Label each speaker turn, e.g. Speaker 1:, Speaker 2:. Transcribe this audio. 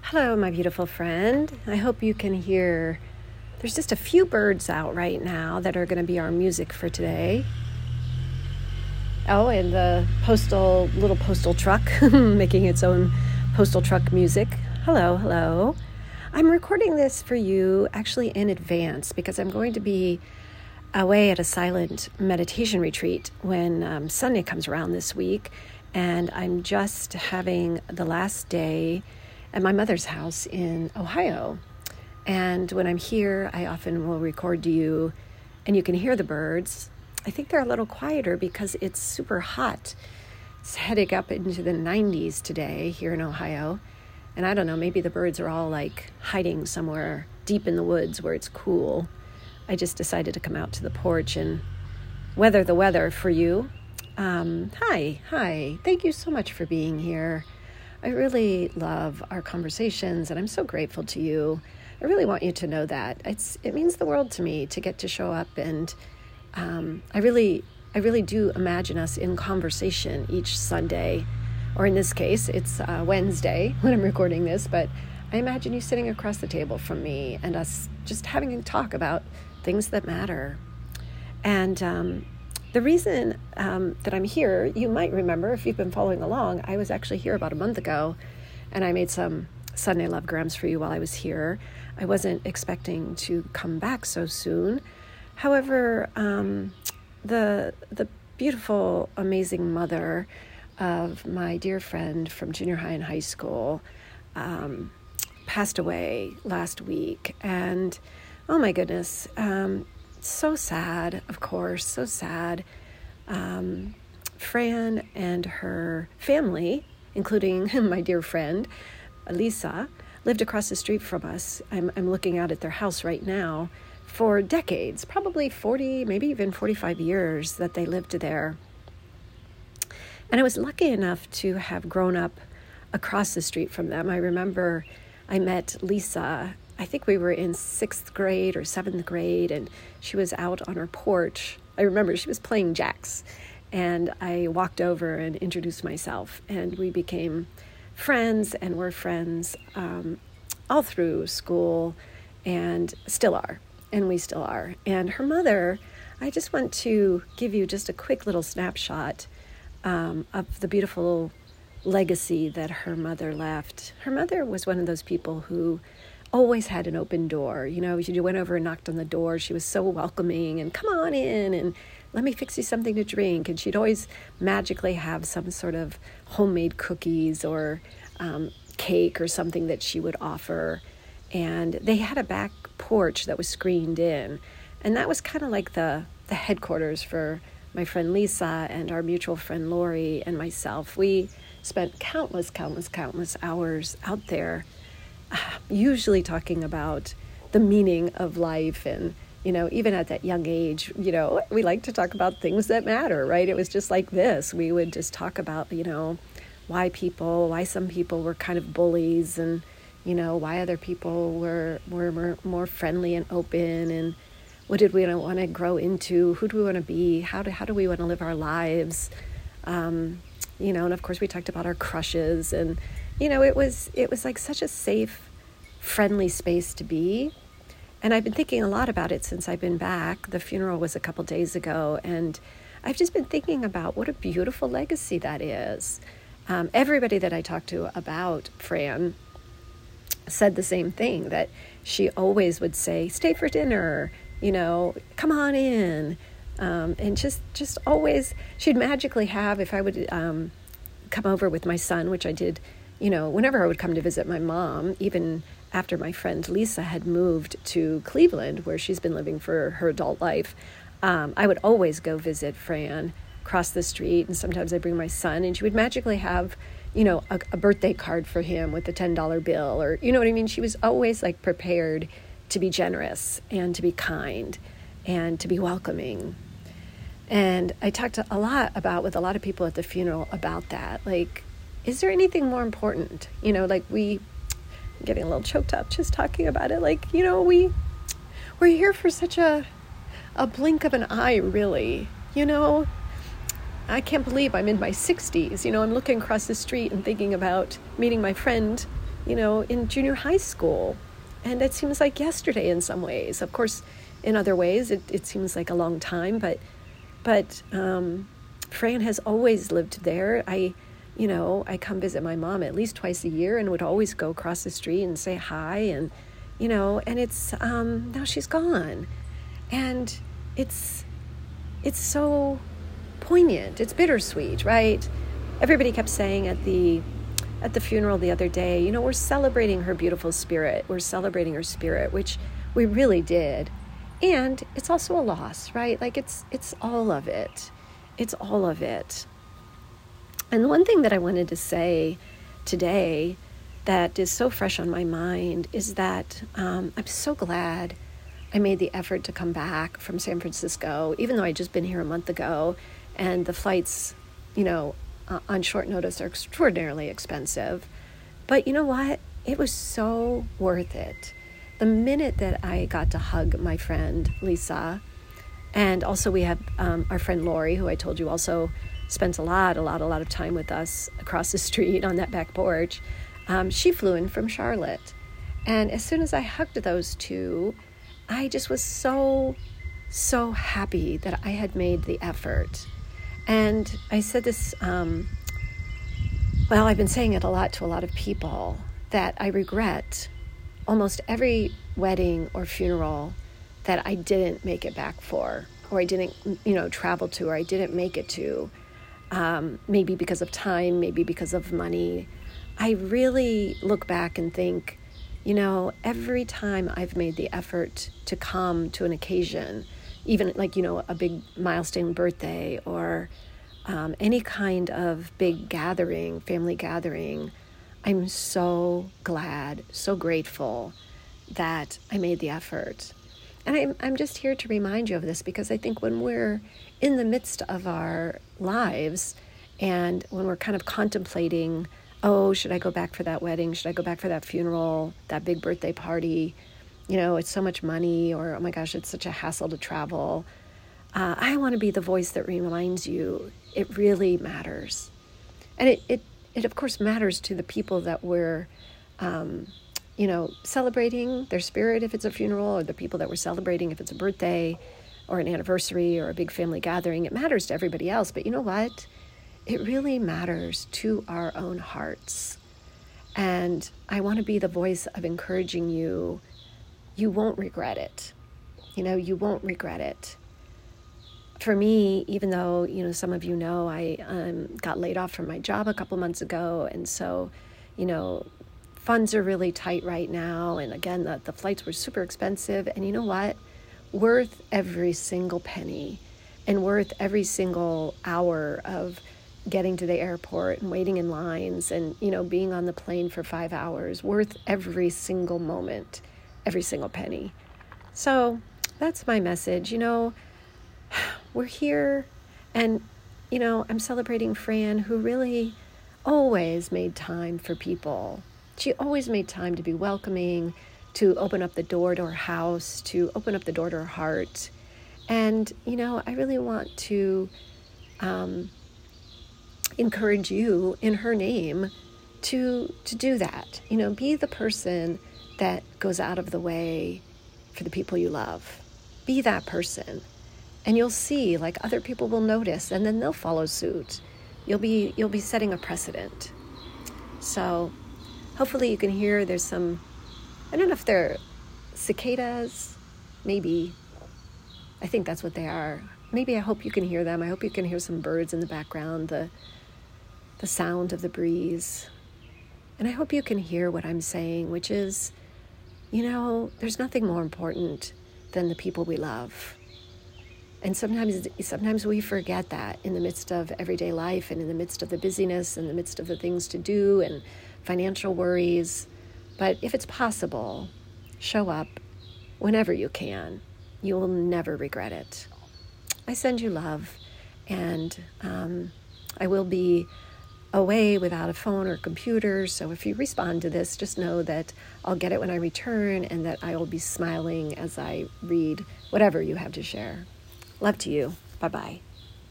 Speaker 1: Hello, my beautiful friend. I hope you can hear. There's just a few birds out right now that are going to be our music for today. Oh, and the little postal truck making its own postal truck music. Hello. I'm recording this for you actually in advance because I'm going to be away at a silent meditation retreat when Sunday comes around this week. And I'm just having the last day at my mother's house in Ohio. And when I'm here, I often will record to you and you can hear the birds. I think they're a little quieter because it's super hot. It's heading up into the 90s today here in Ohio. And I don't know, maybe the birds are all like hiding somewhere deep in the woods where it's cool. I just decided to come out to the porch and weather the weather for you. Hi. Thank you so much for being here. I really love our conversations, and I'm so grateful to you. I really want you to know that. It means the world to me to get to show up, and I really do imagine us in conversation each Sunday, or in this case, it's Wednesday when I'm recording this, but I imagine you sitting across the table from me and us just having a talk about things that matter. And the reason that I'm here, you might remember if you've been following along, I was actually here about a month ago, and I made some Sunday Lovegrams for you while I was here. I wasn't expecting to come back so soon. However, the beautiful, amazing mother of my dear friend from junior high and high school passed away last week, and oh my goodness, so sad, of course, so sad. Fran and her family, including my dear friend, Lisa, lived across the street from us. I'm looking out at their house right now for decades, probably 40, maybe even 45 years that they lived there. And I was lucky enough to have grown up across the street from them. I remember I met Lisa, I think we were in 6th grade or 7th grade, and she was out on her porch. I remember she was playing jacks, and I walked over and introduced myself, and we became friends, and were friends all through school, and still are, and we still are. And her mother, I just want to give you just a quick little snapshot of the beautiful legacy that her mother left. Her mother was one of those people who always had an open door. You know, you went over and knocked on the door. She was so welcoming and come on in and let me fix you something to drink. And she'd always magically have some sort of homemade cookies or cake or something that she would offer. And they had a back porch that was screened in. And that was kind of like the headquarters for my friend Lisa and our mutual friend Lori and myself. We spent countless hours out there, usually talking about the meaning of life. And, you know, even at that young age, you know, we like to talk about things that matter, right? It was just like this. We would just talk about, you know, why some people were kind of bullies, and, you know, why other people were more friendly and open, and what did we want to grow into? Who do we want to be? How do we want to live our lives? You know, and of course we talked about our crushes, and, you know, it was like such a safe, friendly space to be. And I've been thinking a lot about it since I've been back. The funeral was a couple days ago, and I've just been thinking about what a beautiful legacy that is. Everybody that I talked to about Fran said the same thing, that she always would say, stay for dinner, you know, come on in. And just always, she'd magically have, if I would come over with my son, which I did, you know, whenever I would come to visit my mom, even after my friend Lisa had moved to Cleveland, where she's been living for her adult life, I would always go visit Fran across the street, and sometimes I'd bring my son, and she would magically have, you know, a birthday card for him with a $10 bill, or, you know what I mean? She was always like prepared to be generous and to be kind and to be welcoming. And I talked a lot with a lot of people at the funeral about that. Like, is there anything more important? You know, like I'm getting a little choked up just talking about it. Like, you know, we're here for such a blink of an eye, really. You know, I can't believe I'm in my 60s. You know, I'm looking across the street and thinking about meeting my friend, in junior high school. And it seems like yesterday in some ways. Of course, in other ways, it seems like a long time, but Fran has always lived there. I come visit my mom at least twice a year and would always go across the street and say hi. And, and it's, now she's gone. And it's so poignant. It's bittersweet, right? Everybody kept saying at the funeral the other day, we're celebrating her beautiful spirit. We're celebrating her spirit, which we really did. And it's also a loss, right? Like it's all of it. It's all of it. And the one thing that I wanted to say today that is so fresh on my mind is that I'm so glad I made the effort to come back from San Francisco, even though I'd just been here a month ago, and the flights, on short notice are extraordinarily expensive. But you know what? It was so worth it. The minute that I got to hug my friend, Lisa, and also we have our friend Lori, who I told you also spent a lot of time with us across the street on that back porch. She flew in from Charlotte. And as soon as I hugged those two, I just was so happy that I had made the effort. And I said this, I've been saying it a lot to a lot of people, that I regret almost every wedding or funeral that I didn't make it back for, or I didn't, travel to, or I didn't make it to, maybe because of time, maybe because of money. I really look back and think, every time I've made the effort to come to an occasion, even like, a big milestone birthday or any kind of big gathering, family gathering, I'm so glad, so grateful that I made the effort. And I'm just here to remind you of this, because I think when we're in the midst of our lives and when we're kind of contemplating, should I go back for that wedding? Should I go back for that funeral, that big birthday party? It's so much money, or, oh my gosh, it's such a hassle to travel. I want to be the voice that reminds you it really matters. And it of course matters to the people that we're, celebrating their spirit if it's a funeral, or the people that we're celebrating if it's a birthday or an anniversary or a big family gathering. It matters to everybody else. But you know what? It really matters to our own hearts. And I want to be the voice of encouraging you. You won't regret it. You won't regret it. For me, even though, some of you know, I got laid off from my job a couple months ago. And so, funds are really tight right now. And again, the flights were super expensive. And you know what? Worth every single penny, and worth every single hour of getting to the airport and waiting in lines and, being on the plane for 5 hours, worth every single moment, every single penny. So that's my message. We're here, and, I'm celebrating Fran, who really always made time for people. She always made time to be welcoming, to open up the door to her house, to open up the door to her heart. And, I really want to encourage you in her name to do that. Be the person that goes out of the way for the people you love. Be that person. And you'll see, like, other people will notice, and then they'll follow suit. You'll be setting a precedent. So hopefully you can hear there's some, I don't know if they're cicadas, maybe. I think that's what they are. Maybe I hope you can hear them. I hope you can hear some birds in the background, the sound of the breeze. And I hope you can hear what I'm saying, which is, there's nothing more important than the people we love. And sometimes we forget that in the midst of everyday life, and in the midst of the busyness, in the midst of the things to do and financial worries. But if it's possible, show up whenever you can. You will never regret it. I send you love, and I will be away without a phone or computer, so if you respond to this, just know that I'll get it when I return, and that I will be smiling as I read whatever you have to share. Love to you. Bye-bye.